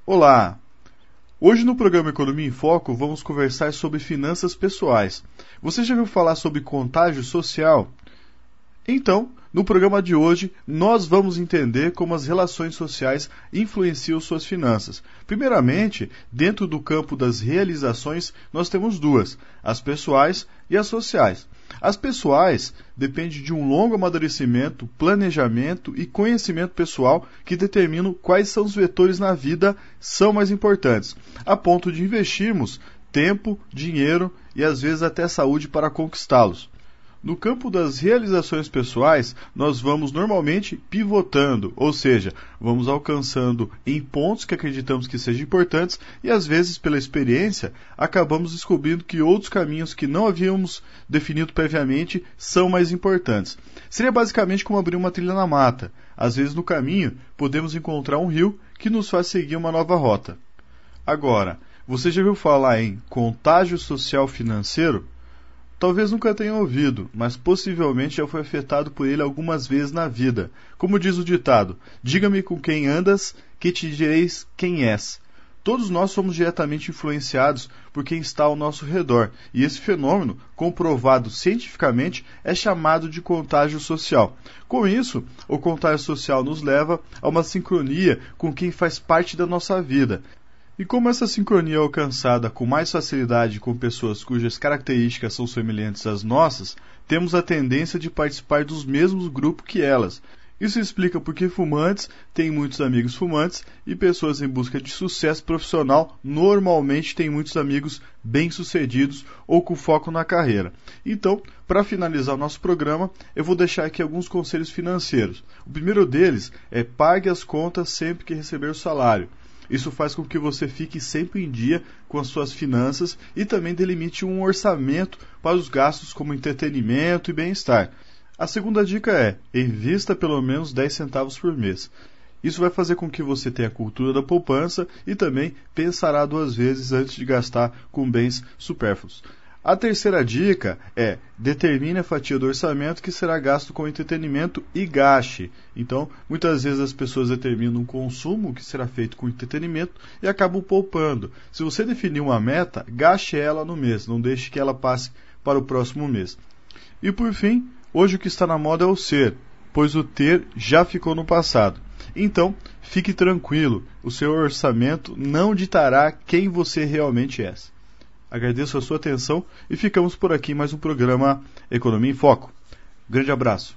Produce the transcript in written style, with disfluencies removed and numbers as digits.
Olá! Hoje no programa Economia em Foco vamos conversar sobre finanças pessoais. Você já ouviu falar sobre contágio social? Então, no programa de hoje, nós vamos entender como as relações sociais influenciam suas finanças. Primeiramente, dentro do campo das realizações, nós temos duas, as pessoais e as sociais. As pessoais dependem de um longo amadurecimento, planejamento e conhecimento pessoal que determinam quais são os vetores na vida são mais importantes, a ponto de investirmos tempo, dinheiro e às vezes até saúde para conquistá-los. No campo das realizações pessoais, nós vamos normalmente pivotando, ou seja, vamos alcançando em pontos que acreditamos que sejam importantes e às vezes, pela experiência, acabamos descobrindo que outros caminhos que não havíamos definido previamente são mais importantes. Seria basicamente como abrir uma trilha na mata. Às vezes, no caminho, podemos encontrar um rio que nos faz seguir uma nova rota. Agora, você já ouviu falar em contágio social financeiro? Talvez nunca tenha ouvido, mas possivelmente já foi afetado por ele algumas vezes na vida. Como diz o ditado, diga-me com quem andas, que te direis quem és. Todos nós somos diretamente influenciados por quem está ao nosso redor, e esse fenômeno, comprovado cientificamente, é chamado de contágio social. Com isso, o contágio social nos leva a uma sincronia com quem faz parte da nossa vida. E como essa sincronia é alcançada com mais facilidade com pessoas cujas características são semelhantes às nossas, temos a tendência de participar dos mesmos grupos que elas. Isso explica por que fumantes têm muitos amigos fumantes e pessoas em busca de sucesso profissional normalmente têm muitos amigos bem-sucedidos ou com foco na carreira. Então, para finalizar o nosso programa, eu vou deixar aqui alguns conselhos financeiros. O primeiro deles é pague as contas sempre que receber o salário. Isso faz com que você fique sempre em dia com as suas finanças e também delimite um orçamento para os gastos como entretenimento e bem-estar. A segunda dica é, invista pelo menos 10 centavos por mês. Isso vai fazer com que você tenha a cultura da poupança e também pensará duas vezes antes de gastar com bens supérfluos. A terceira dica é, determine a fatia do orçamento que será gasto com entretenimento e gaste. Então, muitas vezes as pessoas determinam um consumo que será feito com entretenimento e acabam poupando. Se você definir uma meta, gaste ela no mês, não deixe que ela passe para o próximo mês. E por fim, hoje o que está na moda é o ser, pois o ter já ficou no passado. Então, fique tranquilo, o seu orçamento não ditará quem você realmente é. Agradeço a sua atenção e ficamos por aqui em mais um programa Economia em Foco. Grande abraço.